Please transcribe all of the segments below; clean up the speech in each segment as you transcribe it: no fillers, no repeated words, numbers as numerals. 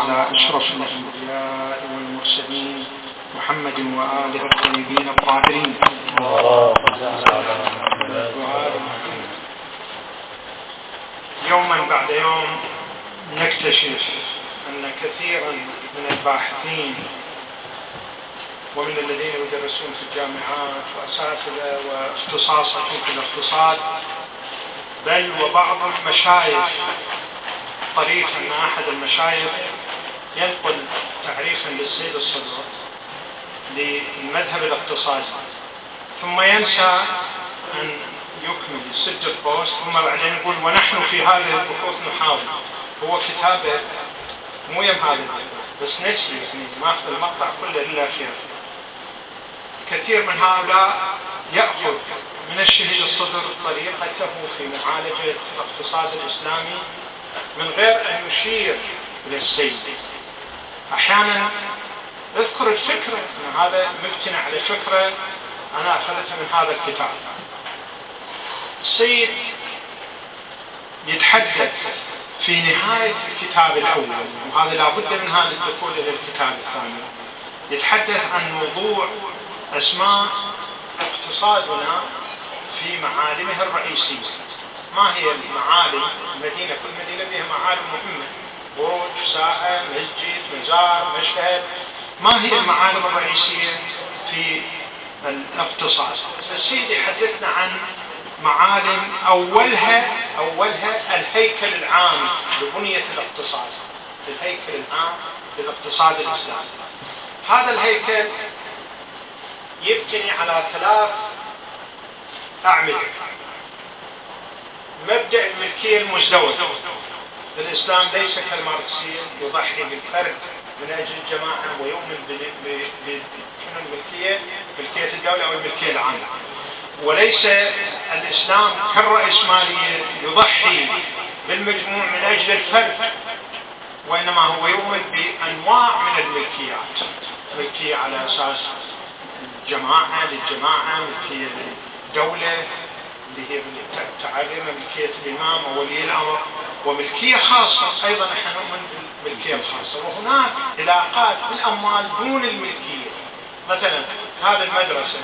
على أشرف الأنبياء والمرسلين محمد وآله الطيبين الطاهرين. يوما بعد يوم نكتشف أن كثيرا من الباحثين ومن الذين يدرسون في الجامعات وأساتذة واختصاصهم في الاقتصاد، بل وبعض المشايخ، طريقا مع أحد المشايخ ينقل تعريفا للسيد الصدر للمذهب الاقتصادي ثم ينسى أن يكمل يسد البوست، ثم بعدين يقول ونحن في هذه البحوث نحاول. هو كتابه مو يم هذا بس نسي، يعني ما أخذ المقطع كله إلا خير. كثير من هؤلاء يأخذ من الشهيد الصدر طريقته في معالجة الاقتصاد الإسلامي من غير أن يشير إلى السيد. أحيانا اذكر الفكرة، أن هذا مقتنع على فكرة أنا أخذتها من هذا الكتاب. السيد يتحدث في نهاية الكتاب الأول، وهذا لابد من هذا الدخول إلى الكتاب الثاني، يتحدث عن موضوع أسماء اقتصادنا في معالمها الرئيسية. ما هي المعالم؟ المدينة، كل مدينة فيها معالم مهمة، برج، ساحة، مسجد، مزار، مشهد. ما هي المعالم الرئيسية في الاقتصاد؟ السيد يحدثنا عن معالم أولها الهيكل العام لبنية الاقتصاد، الهيكل العام للاقتصاد الإسلامي. هذا الهيكل يبتني على 3 أعمدة. مبدأ الملكية المزدوجة. الإسلام ليس كالماركسية يضحي بالفرد من أجل الجماعة ويؤمن بالملكية، ملكية الدولة أو الملكية العامة. وليس الإسلام كالرأسمالية يضحي بالمجموع من أجل الفرد، وإنما هو يؤمن بأنواع من الملكيات، ملكية على أساس الجماعة للجماعة، ملكية للدولة اللي هي تعريف ملكية الإمام وولي الأمر، وملكية خاصة أيضا نحن نؤمن بالملكية الخاصة. وهناك علاقات بالأموال دون الملكية. مثلا هذه المدرسة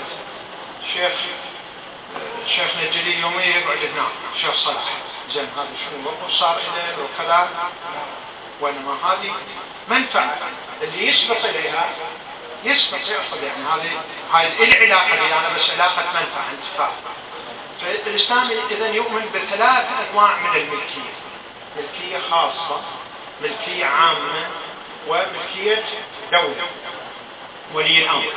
شيخنا الجليل يوميا يقعد هناك، شيخ صلاح، زين هذا شنو وقف صار إليه وكذا، وإنما هذه منفعة اللي يسبق إليها يسبق يأخذ، يعني هذه العلاقة اللي أنا بس علاقة منفعة انتفاع. فالإسلام إذا يؤمن ب3 أنواع من الملكية: ملكية خاصة، ملكية عامة، وملكية دولة ولي الأمر.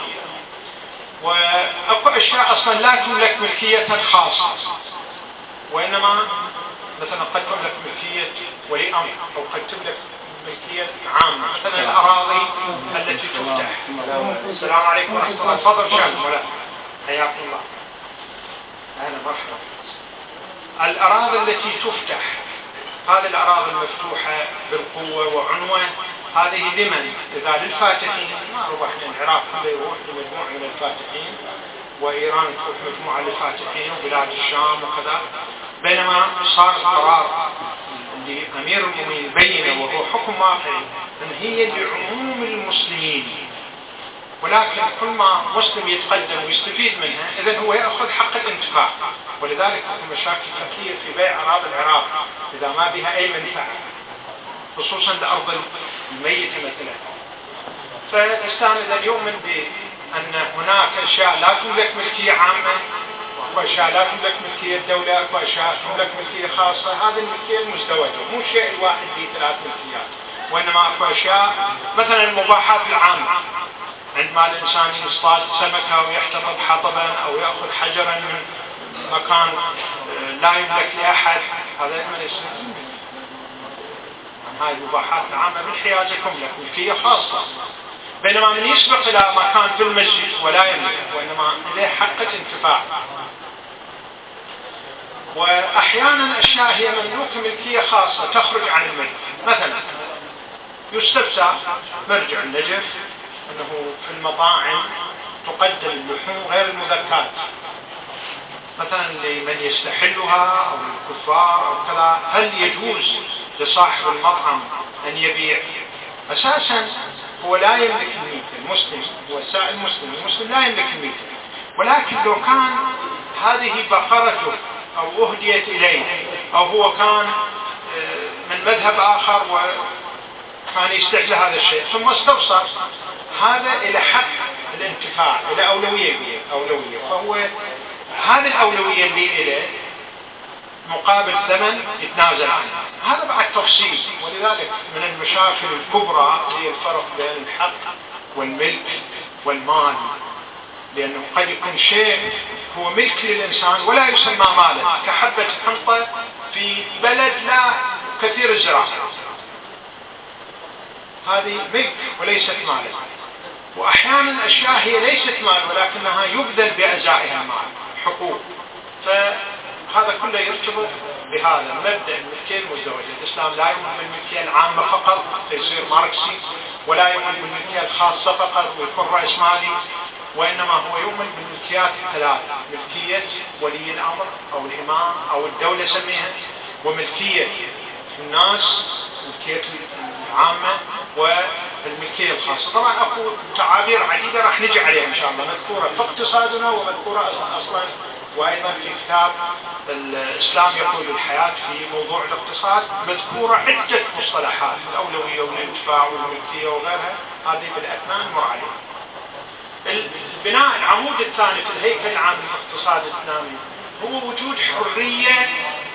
وأكو أشياء أصلا لا تملك ملكية خاصة، وإنما مثلا قد تملك ملكية ولي أمر أو قد تملك ملكية عامة. مثلا الأراضي التي تفتح. السلام عليكم ورحمة الله. تفضل شاهد ولا حياكم الله. أهلا مرحبا. الأراضي التي تفتح، هذه الأراضي المفتوحة بالقوة وعنوة، هذه لمن؟ إذا للفاتحين، ما ربحنا العراق كله يروح لمجموعة من الفاتحين، وإيران تروح مجموعة للفاتحين، وبلاد الشام وكذا. بينما صار قرار لأمير المؤمنين بينه وهو حكم واقعي أن هي لعموم المسلمين، ولكن كل ما مسلم يتقدم ويستفيد منها إذن هو يأخذ حق الانتفاع. ولذلك تكون مشاكل كثير في بيع أراضي العراق إذا ما بها أي منفعة، خصوصا لأرض الميتة مثلا. فالإسلام إذا يؤمن بأن هناك أشياء لا تملك ملكية عامة، وأشياء لا تملك ملكية الدولة، وأشياء تملك ملكية خاصة. هذه الملكية المزدوجة، مو شيء الواحد به 3 ملكيات، وإنما أكو أشياء مثلا المباحات العامة. عندما الإنسان يصطاد سمكة ويحتفظ حطبا أو يأخذ حجرا من مكان لا يملك لأحد، هذا من الإسلام. هاي المباحات العامة بالحيازة تملك ملكية خاصة. بينما من يسبق إلى مكان في المسجد ولا يملك، وإنما له حق الانتفاع. وأحيانا أشياء هي مملوكة ملكية خاصة تخرج عن الملك. مثلا يستفسر مرجع النجف أنه في المطاعم تقدم اللحوم غير المذكاة، مثلا لمن يستحلها أو الكفار أو كذا. هل يجوز لصاحب المطعم أن يبيع أساسا هو لا يملك الملك، المسلم هو السائل المسلم، المسلم لا يملك الملك، ولكن لو كان هذه بقرته أو أهديت إليه أو هو كان من مذهب آخر وكان يستحل هذا الشيء ثم استوصى، هذا إلى حق الانتفاع، إلى أولوية، فهو هذه الأولوية اللي إليه مقابل ثمن يتنازل عنها. هذا بعد تفصيل، ولذلك من المشاكل الكبرى هي الفرق بين الحق والملك والمال، لأنه قد يكون شيء هو ملك للإنسان ولا يسمى مالا، كحبة حنطة في بلد لا كثير الزراعة، هذه ملك وليست مالا. وأحيانا أشياء هي ليست مال ولكنها يبذل بأجزائها المال، حقوق. فهذا كله يرتبط بهذا مبدأ الملكية المزدوجة. الإسلام لا يؤمن بالملكية العامة فقط فيصير ماركسي، ولا يؤمن بالملكية الخاصة فقط ويكون رأسمالي، وإنما هو يؤمن بالملكيات الثلاث: ملكية ولي الأمر أو الإمام أو الدولة سميها، وملكية الناس، ملكية العامة، والملكية الخاصة. طبعا أكو تعابير عديدة راح نجي عليها إن شاء الله، مذكورة في اقتصادنا ومذكورة أصلا وأيضا في كتاب الإسلام يقول الحياة في موضوع الاقتصاد، مذكورة عدة مصطلحات: الأولوية والانتفاع والملكية وغيرها، هذه بالأثناء نمر عليها. البناء العمود الثاني في الهيكل العام للاقتصاد الإسلامي هو وجود حرية.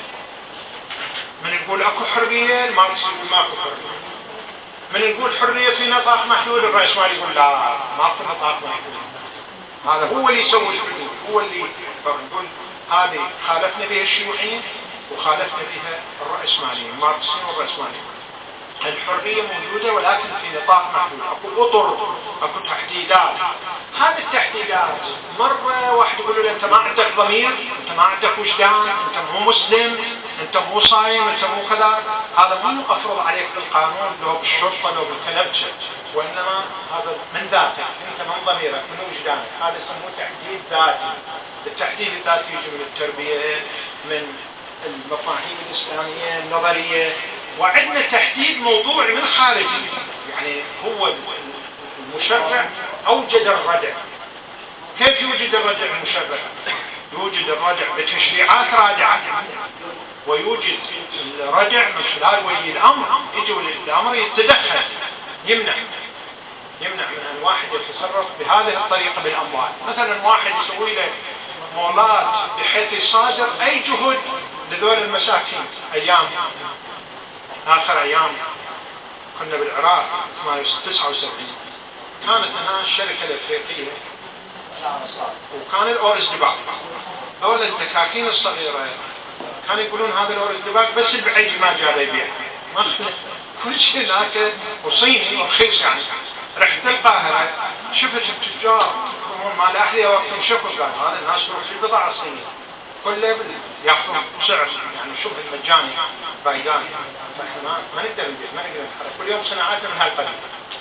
من يقول اكو حرية، الماركس يقول ماكو حرية. من يقول حرية في نطاق محدود، الرأسمالي يقول لا ماكو نطاق محدود. هذا هو اللي يسوي الحدود، هو اللي يقول هذه خالفنا بها الشيوعيين وخالفنا بها الرأسماليين، الماركسيين والرأسماليين. الحرية موجودة ولكن في نطاق محدود، اكو اطر، اكو تحديدات. هذه التحديدات مرة واحد يقول له انت ما عندك ضمير، انت ما عندك وجدان، انت مو مسلم، انت مو صايم، انت مو كذا. هذا مو مفروض عليك بالقانون لو بالشرطة لو بالكلبشة، وانما هذا من ذاتك، انت من ضميرك من وجدانك. هذا يسموه تحديد ذاتي. التحديد الذاتي يجي من التربية، من المفاهيم الإسلامية النظرية، وعندنا تحديد موضوعي من خارجي. يعني هو المشرع أوجد الردع. كيف يوجد الردع المشرع؟ يوجد الردع بتشريعات رادعة، ويوجد الردع من خلال ولي الأمر. يجي ولي الأمر يتدخل، يمنع من أن واحد يتصرف بهذه الطريقة بالأموال. مثلا واحد يسوي له مولات بحيث يصادر أي جهد لذول المساكين. أيام آخر أيام كنا بالعراق 79 كانت هنا الشركة الأفريقية وكان الأورز دباغ، أولا الدكاكين الصغيرة كانوا يقولون هذا الأورز دباغ بس البعيد ما جاب يبيع، ما كل شيء هناك وصيني ورخيص. يعني رحت القاهرة شفت التجار مال أهلي وقتهم شكوا، قال هذا الناس تروح في البضاعة الصينية كله ياخذون سعر يعني شوف المجاني بايدان. فاحنا ما نقدر نتحرك، كل يوم صناعاتنا من هالقبيل.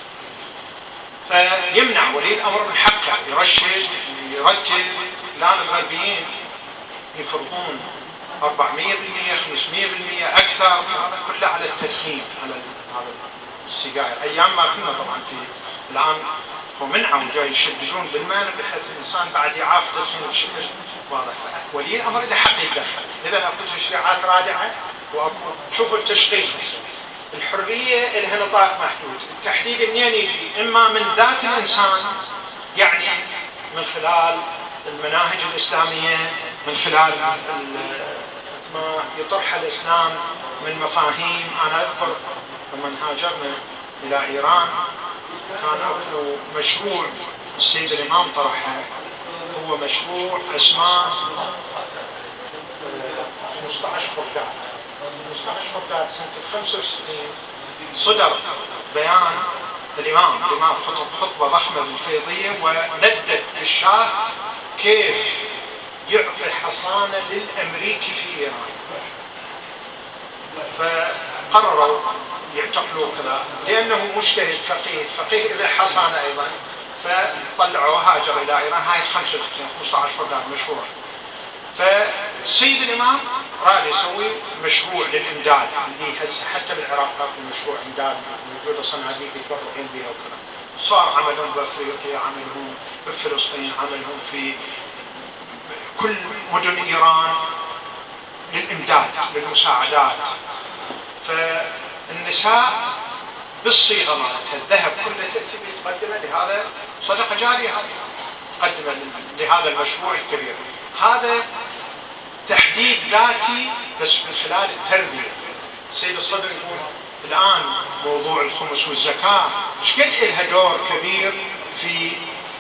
فيمنع ولي الامر من حقه يرشد يرتب. الان الغربيين يفرضون 400% 500% اكثر، هذا كله على التدخين، على هذا السجاير. ايام ما كنا طبعا في الان ومنعوا جاي يشددون بالمال بحيث الانسان بعد يعاف تدخين الشمس. واضح ولي الامر له حق يتدخل. اذا اكو تشريعات رادعه واكو شوفوا التشخيص. الحريه لها نطاق محدود. التحديد منين يجي؟ اما من ذات الانسان، يعني من خلال المناهج الاسلاميه، من خلال ما يطرحها الاسلام من مفاهيم. انا اذكر لما هاجرنا الى ايران كان له مشروع السيد الامام طرحه، هو مشروع اسمه 15 خرداد. 15 خرداد سنة 65 صدر بيان الإمام خطبة ضخمة بالفيضية، وندد الشاه كيف يعطي حصانة للأمريكي في إيران. فقرروا يعتقلوا كذا لأنه مجتهد فقيه إذا حصانة أيضا. فطلعوه هاجر إلى إيران. هاي 15 خرداد مشهورة. فالسيد الإمام راد يسوي مشروع للإمداد اللي هسه حتى بالعراق مشروع إمداد موجودة صناديق يتبرعون بها وكذا. صار عملهم بأفريقيا، عملهم بفلسطين، عملهم في كل مدن إيران للإمداد للمساعدات. فالنساء بالصيغة مالتها الذهب كله تقدمه لهذا صدقة جارية، تقدمه لهذا المشروع الكبير. هذا تحديد ذاتي بس من خلال التربية. السيد الصدر يقول الآن موضوع الخمس والزكاة مش قد لها دور كبير في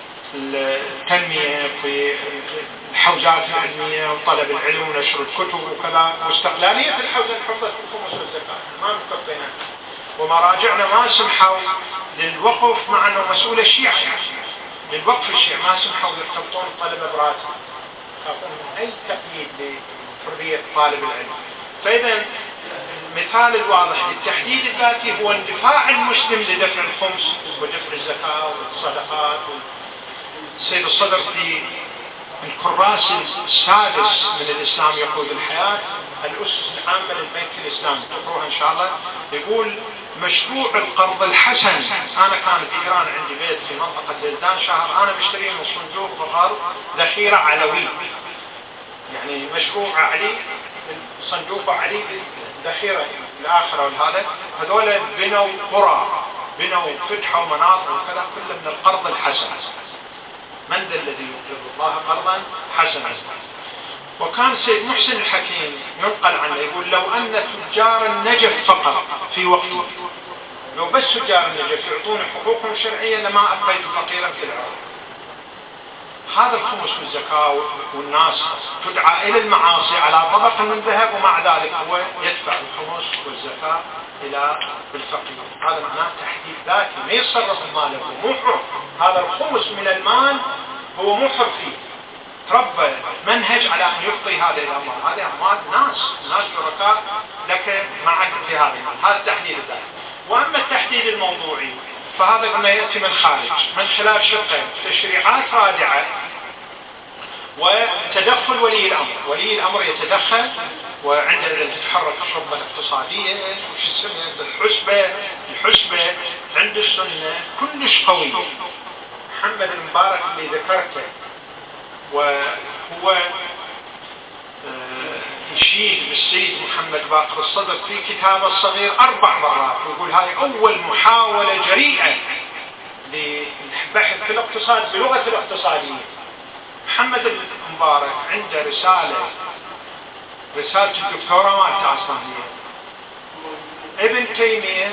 التنمية، في الحوزات العلمية وطلب العلم ونشر الكتب وكذا، واستقلالية الحوزة الحفظة الخمس والزكاة ما مكفينا، ومراجعنا ما سمحوا للوقف مع أنه مسؤول الشيعة للوقف الشيعي ما سمحوا يرتبطون طلبة براتب، يخافون من أي تقييد لحرية طالب العلم. فإذا المثال الواضح للتحديد الذاتي هو اندفاع المسلم لدفع الخمس ودفع الزكاة والصدقات. السيد الصدر في الكراس السادس من الإسلام يقول الحياة الأسس العامة للبنك الإسلامي، تقروها إن شاء الله، يقول مشروع القرض الحسن. أنا كان في إيران عندي بيت في منطقة زيدان شهر، أنا بشتري من صندوق القرض ذخيرة علوي، يعني مشروع علي صندوق علي ذخيرة الآخرة والهذا، هذول بنوا قرى، بنوا فتحوا مناطق وكذا كله من القرض الحسن. من ذا الذي يقرض الله قرضا حسنا؟ وكان سيد محسن الحكيم ينقل عنه يقول لو أن تجار النجف فقط في وقته، لو بس تجار النجف يعطون حقوقهم الشرعية لما أبقيت فقيرا في العراق. هذا الخمس والزكاة والناس تدعى إلى المعاصي على طبق من ذهب، ومع ذلك هو يدفع الخمس والزكاة إلى الفقير. هذا معناه تحديد ذاتي، ما يتصرف ماله، مو حر. هذا الخمس من المال هو مو حر فيه، تربى منهج على أن يعطي هذا الأموال، هذه أموال ناس شركاء لك معك في هذا المال. هذا التحديد الذاتي. وأما التحديد الموضوعي فهذا قلنا يأتي من خارج من خلال شقين: تشريعات رادعة وتدخل ولي الأمر. ولي الأمر يتدخل، وعندما تتحرك الشرطة الاقتصادية الحسبة عند السنة كلش قوية. محمد المبارك اللي ذكرته وهو يشيد بالسيد محمد باقر الصدر في كتابه الصغير 4 مرات، ويقول هاي أول محاولة جريئة للبحث في الاقتصاد بلغة الاقتصادية. محمد المبارك عنده رسالة الدكتوراه مالته أصلا هي ابن تيمية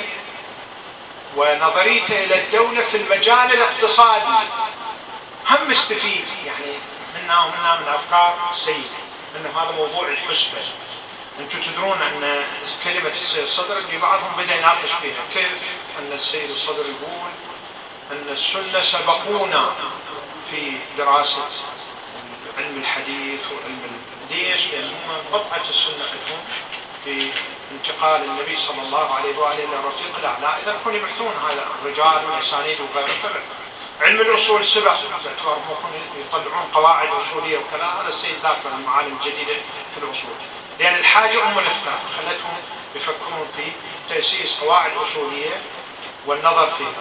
ونظريته إلى الدولة في المجال الاقتصادي، هم مستفيد يعني منا من أفكار السيد أنه هذا موضوع الحسبة. أنتم تدرون أن كلمة السيد الصدر اللي بعضهم بدأ يناقش فيها كيف أن السيد الصدر يقول أن السنة سبقونا في دراسة علم الحديث وعلم ليش؟ لأنهم قطعة السنة عندهم في انتقال النبي صلى الله عليه وآله إلى الرفيق الأعلى. إذا كانوا يبحثون هذا الرجال والأسانيد وغيره. علم الأصول السبع باعتبار يطلعون قواعد أصولية وكذا، هذا السيد ذاكر المعالم الجديدة في الأصول، لأن الحاجة أم الإفتاء خلتهم يفكرون في تأسيس قواعد أصولية والنظر فيها.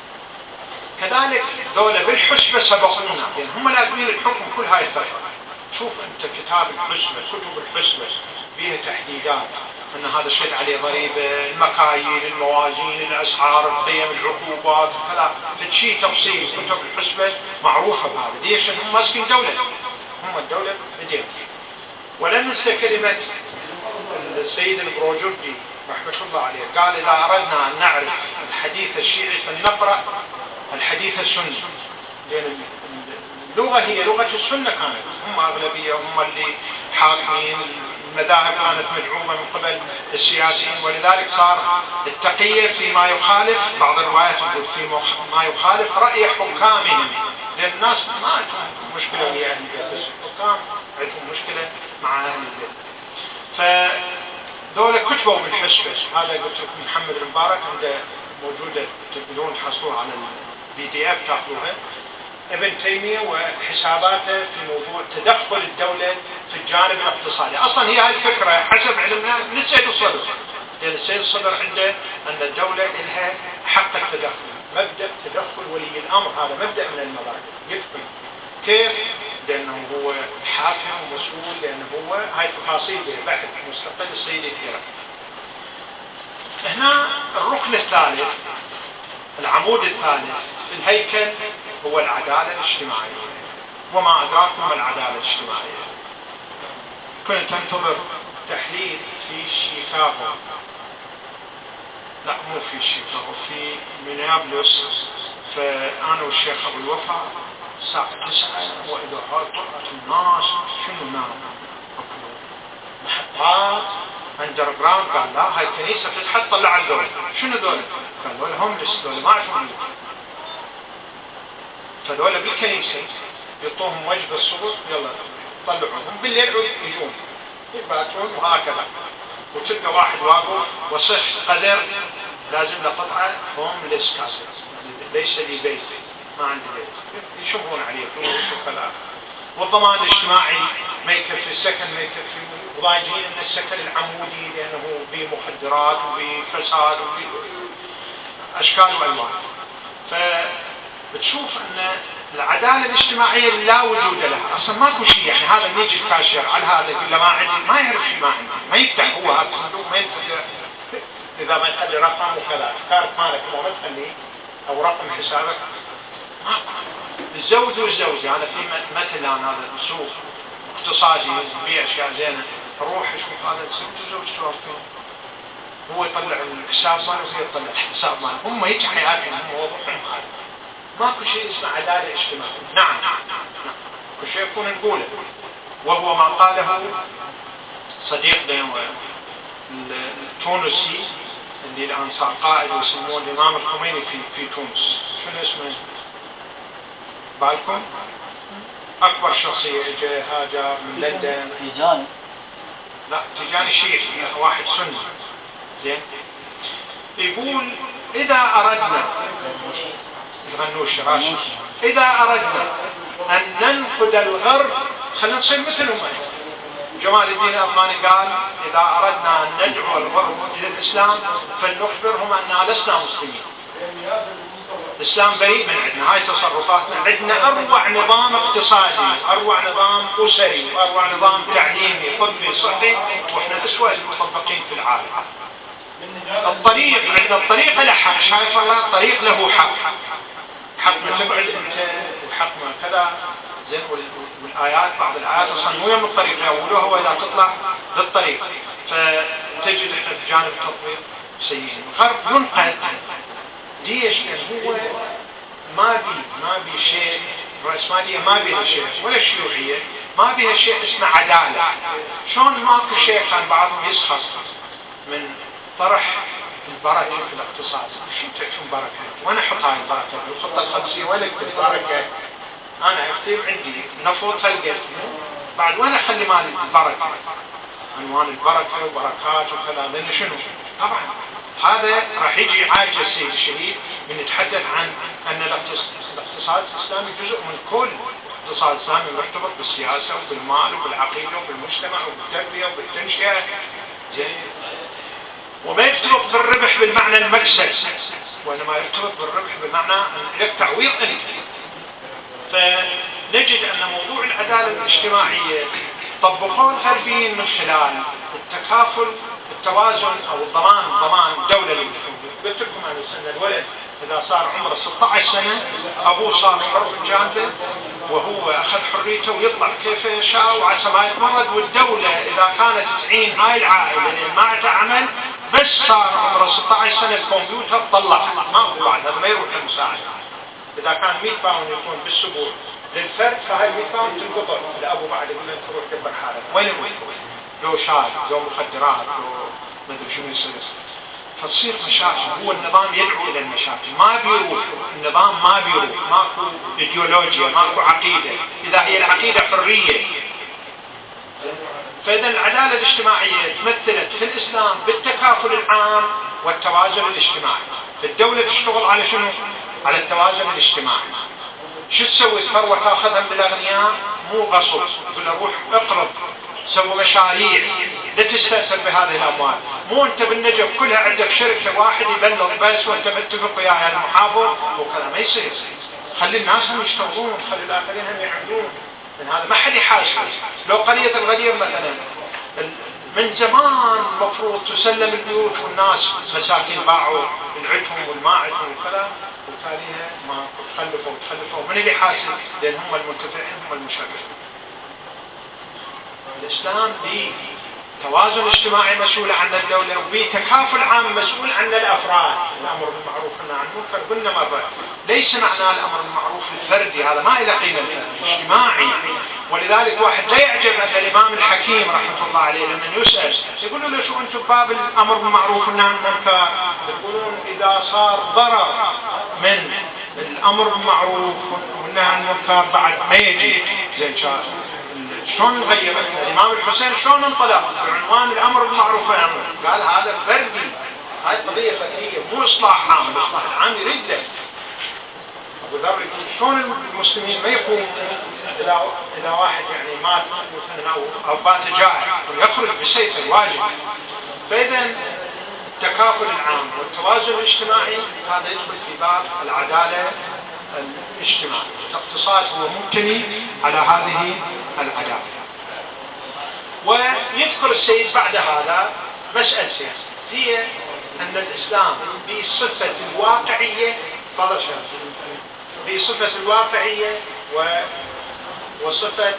كذلك دولة بالحسبة سبقونا، يعني هم لازمين الحكم كل هاي الفترة. شوف أنت كتاب الحسبة، كتب الحسبة فيها تحديدات أن هذا الشيء عليه ضريبة، المكاييل، الموازين، الأسعار، القيم، العقوبات، كذا تشي تفصيل. كتب الحسبة معروفة بهذا. ليش؟ هم ماسكين دولة، هم الدولة بدين. ولن ننسى كلمة السيد البروجردي رحمة الله عليه، قال إذا أردنا أن نعرف الحديث الشيعي فلنقرأ الحديث السني، لأن اللغة هي لغة السنة كانت، هم أغلبية، هم اللي حاكمين، المذاهب كانت مدعومة من قبل السياسيين، ولذلك صار التقية فيما يخالف، بعض الروايات تقول فيما يخالف رأي حكامهم، لأن الناس ما عندهم مشكلة ويا أهل البيت، بس الحكام عندهم مشكلة مع أهل البيت. فدولة كتبوا بالحسبة. هذا قلت لكم محمد المبارك عنده موجودة، تقدرون تحصلوها على الPDF تاخذوها. ابن تيمية وحساباته في موضوع تدخل الدولة في الجانب الاقتصادي. أصلا هي هذه الفكرة حسب علمنا من السيد الصدر، لأن السيد الصدر عنده أن الدولة لها حق التدخل، مبدأ تدخل ولي الأمر، هذا مبدأ من المبادئ. يفهم كيف؟ لأنه هو حاكم ومسؤول، لأنه هو هاي تفاصيل بحث مستقل السيد الكريم. هنا الركن الثالث، العمود الثالث في الهيكل هو العدالة الاجتماعية. وما أدراكم ما العدالة الاجتماعية؟ كنت أنتظر تحليل في شيكاغو، لا مو في شيكاغو، في مينيابلس، فأنا والشيخ أبو الوفا الساعة 9 وإذا طلعت الناس شنو نام محطات اندر جراوند. قال لا هاي الكنيسة فتحت طلع الدولة. شنو دولة؟ قالوا لهم دولة ما يعرفون، فدولة بالكنيسة يعطوهم وجبة الصبح يلا طلعوهم، بالليل يجون يباتون وهكذا. وتلقى واحد واقف وصح قدر لازم له قطعة هومليس كاسة، ليس لي بيت، ما عندي بيت، يشوفون عليه فلوس وكذا. والضمان الاجتماعي ما يكفي السكن، ما يكفي، وضايجين من السكن العمودي لأنه بمخدرات وبفساد وبأشكال وألوان. فبتشوف أن العدالة الاجتماعية لا وجود لها، أصلا ماكو شيء. يعني هذا اللي يجي الكاشير على هذا يقول له ما عندي، ما يعرف شيء، ما عندي، ما يفتح هو هذا الصندوق، ما يفتح إذا ما تخلي رقم وكذا، كارت مالك إذا ما تخلي أو رقم حسابك الزوج والزوجة. أنا في مثل أنا هذا سوق اقتصادي يبيع أشياء زينة، أروح أشوف هذا الزوج وزوجته واقفين، هو يطلع الحساب ماله وهي تطلع الحساب ماله، هم هيك حياتهم، هم وضعهم هذا. ماكو شيء اسمه عدالة اجتماعية. نعم كل شيء يكون نقوله، وهو ما قاله صديقنا التونسي اللي الآن صار قائد ويسموه الإمام الخميني في تونس. شنو اسمه بالكم؟ أكبر شخصية اجى هاجر من لندن. تيجاني؟ لا تيجاني شيخ، واحد سني زين. يقول إذا أردنا الغنوش راشد، إذا أردنا أن ننقد الغرب خلينا نصير مثلهم. جمال الدين الأفغاني قال إذا أردنا أن ندعو الغرب إلى الإسلام فلنخبرهم أننا لسنا مسلمين، الإسلام بريء من عندنا، هاي تصرفاتنا، عندنا أروع نظام اقتصادي، أروع نظام أسري، وأروع نظام تعليمي طبي صحي، وإحنا أسوأ المطبقين في العالم. الطريق عندنا الطريق له حق، شايف الله الطريق له حق، حق ما تبعد أنت وحق ما كذا زين. والآيات بعض الآيات أصلا مو يوم الطريق يقولوها وإذا تطلع للطريق، فتجد إحنا في جانب التطبيق سيئين. الغرب ينقذ ليش؟ يعني هو ما بي شيء، الرأسمالية ما بيها شيء، ولا الشيوعية ما بيها شيء اسمه عدالة. شلون ماكو شيء كان بعضهم يسخر من طرح البركة في الاقتصاد؟ شو تعرفون بركة؟ وانا احط هاي البركة بالخطة الخمسية، وين اكتب بركة؟ انا اكتب عندي نفوط هالقد، بعد وين اخلي مال البركة؟ عنوان البركة وبركات وكذا، لان شنو؟ طبعا هذا راح يجي يعالج السيد الشهيد من يتحدث عن ان الاقتصاد الاسلامي جزء من كل الاقتصاد الاسلامي، مرتبط بالسياسه وبالمال وبالعقيده وبالمجتمع وبالتربيه وبالتنشئه زين، وما يرتبط بالربح بالمعنى المكسب، وانما يرتبط بالربح بالمعنى لك تعويض انت. فنجد ان موضوع العداله الاجتماعيه طبقوه الغربيين من خلال التكافل، التوازن او ضمان الدوله للنفوذ. قلت لكم عن السنه الولد اذا صار عمره 16 سنه ابوه صار حر في جانبه وهو اخذ حريته ويطلع كيف يشاء وعسى ما يتمرد، والدوله اذا كانت تعين هاي العائله اللي ما تعمل بس صار عمره 16 سنه الكمبيوتر طلعها، ما هو بعد هذا ما يروح للمساعده. اذا كان 100 باوند يكون بالاسبوع للفرد، فهاي 100 باوند تنقطع الابو بعد يقول له تروح كبر حالك، وين لو شاي لو مخدرات لو ما ادري شنو يصير، فتصير مشاكل. هو النظام يدعو الى المشاكل، ما بيروح النظام، ما بيروح، ماكو ايديولوجيا، ماكو عقيده، اذا هي العقيده حريه. فاذا العداله الاجتماعيه تمثلت في الاسلام بالتكافل العام والتوازن الاجتماعي. الدوله تشتغل على شنو؟ على التوازن الاجتماعي. شو تسوي؟ الثروة تاخذها من الأغنياء؟ مو غصب، يقول له روح اقرض، سوي مشاريع، لا تستأثر بهذه الأموال. مو أنت بالنجف كلها عندك شركة واحد يبلغ بس وأنت متفق وياه المحافظ وكذا، ما يصير. خلي الناس هم يشتغلون، خلي الآخرين هم يعملون، من هذا ما حد يحاسب. لو قرية الغدير مثلا من زمان مفروض تسلم البيوت والناس مساكين باعوا العدهم والماعدهم وكذا، وتاليها ما تخلفوا من اللي يحاسب؟ لأن هم المنتفعين هم المشرفين. الإسلام بتوازن اجتماعي مسؤول عن الدولة، وبتكافل عام مسؤول عن الأفراد. الأمر بالمعروف والنهي عن المنكر قلنا مرة ليس معناه الأمر بالمعروف الفردي، هذا ما إلى قيمة اجتماعي. ولذلك واحد لا يعجب أن الإمام الحكيم رحمه الله عليه لما يسأل يقولوا له شو أنتم باب الأمر بالمعروف والنهي عن المنكر؟ يقولون إذا صار ضرر من الأمر بالمعروف والنهي عن المنكر بعد ما يجي زين شلون نغير؟ الإمام الحسين شلون انطلق بعنوان الأمر بالمعروف والنهي عن المنكر؟ قال هذا فردي، هاي قضية فردية مو إصلاح عام. الإصلاح العام يريد له. أبو ذر يقول شلون المسلمين ما يقوموا إلى واحد يعني مات مثلا أو بات جائع ويخرج بسيف الواجب. فإذا التكافل العام والتوازن الاجتماعي هذا يدخل في باب العدالة الاجتماعية. الاقتصاد هو مبتني على هذه العدالة. ويذكر السيد بعد هذا مسألة هي أن الإسلام بصفة الواقعية بصفة الواقعية وصفة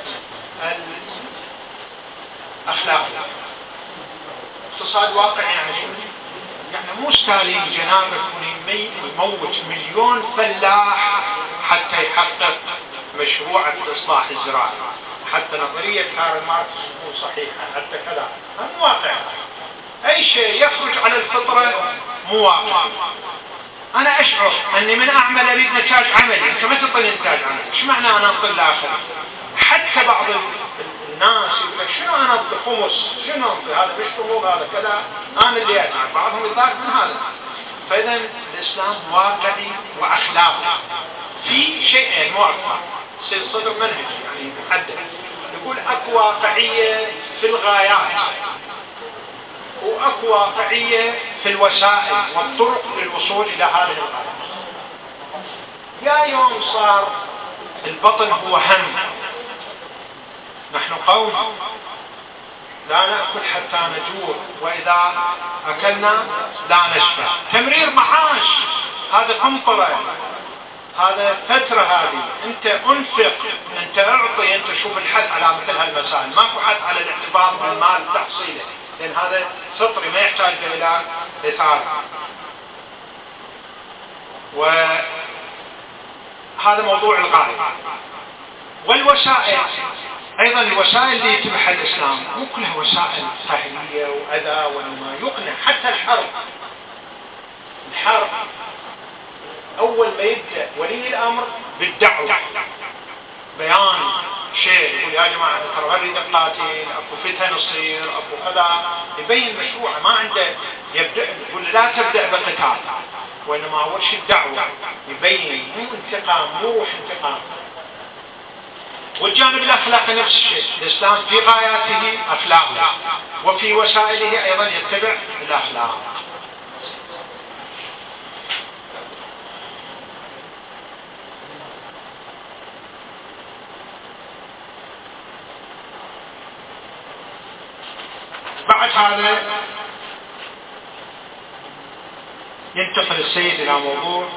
الأخلاقية. اقتصاد واقعي يعني مو ستالين جنابه يموت مليون فلاح حتى يحقق مشروع الإصلاح الزراعي، حتى نظرية كارل ماركس مو صحيحة، حتى كذا مو واقع. أي شيء يخرج عن الفطرة مو واقع. أنا أشعر أني من أعمل أريد نتاج عملي، أنت ما تعطي إنتاج عملي، إيش معنى أنا أنطي الآخر؟ حتى بعض الناس يقول شنو أنا أنطي خمس، شنو أنطي هذا مش خمور هذا كذا، أنا اللي أدفع، بعضهم يضايق من هذا. فإذا الإسلام واقعي وأخلاقي في شيئين مو أكثر. سيد صدر منهج يعني محدد يقول أكو واقعية في الغايات وأكو واقعية في الوسائل والطرق للوصول إلى هذه الغاية. يا يوم صار البطن هو هم، نحن قوم لا نأكل حتى نجوع، وإذا أكلنا لا نشبع. تمرير معاش هذا قنطرة، هذا فترة، هذه أنت أنفق، أنت أعطي، أنت شوف الحث على مثل هالمسائل. ماكو حث على الاحتفاظ بالمال تحصيله، لأن هذا فطري ما يحتاج إلى إثارة. وهذا موضوع الغاية. والوسائل أيضا، الوسائل اللي يتبعها الإسلام مو كلها وسائل سهلية وأذى وما يقنع. حتى الحرب أول ما يبدأ ولي الأمر بالدعوة، بيان شيء يقول يا جماعة ترى غير قاتل، أكو فتن تصير، أكو كذا، يبين مشروعه. ما عنده يبدأ يقول لا تبدأ بقتال، وإنما أول شيء الدعوة، يبين مو انتقام، مو روح انتقام. والجانب الأخلاقي نفس الشيء، الإسلام في غاياته أخلاقه وفي وسائله أيضا يتبع الأخلاق. بعد هذا ينتقل السيد إلى موضوع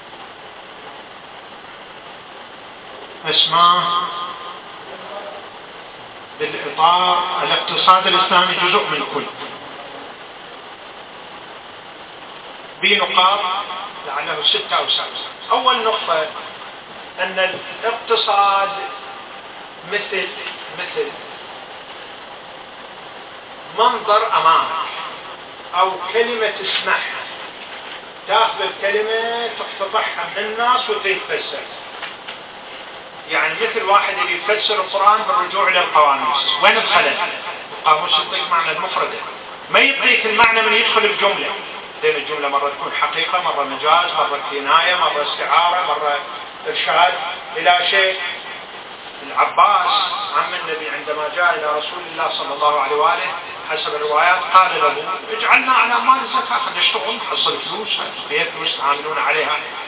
اسمه بالإطار الاقتصاد الإسلامي جزء من كل، بنقاط لعله 6 أو 7. أول نقطة أن الاقتصاد مثل منظر أمامك أو كلمة تسمعها، تأخذ الكلمة تقتطعها من الناس وتتفسر. يعني مثل واحد اللي يفسر القرآن بالرجوع إلى القواميس. وين الخلل؟ القاموس يعطيك معنى المفردة، ما يعطيك المعنى من يدخل الجملة، لأن الجملة مرة تكون حقيقة، مرة مجاز، مرة كناية، مرة استعارة، مرة إرشاد إلى شيء. العباس عم النبي عندما جاء إلى رسول الله صلى الله عليه وآله حسب الروايات قال له اجعلنا على مال الزكاة، خلينا نشتغل نحصل فلوس، هي فلوس تعاملون عليها،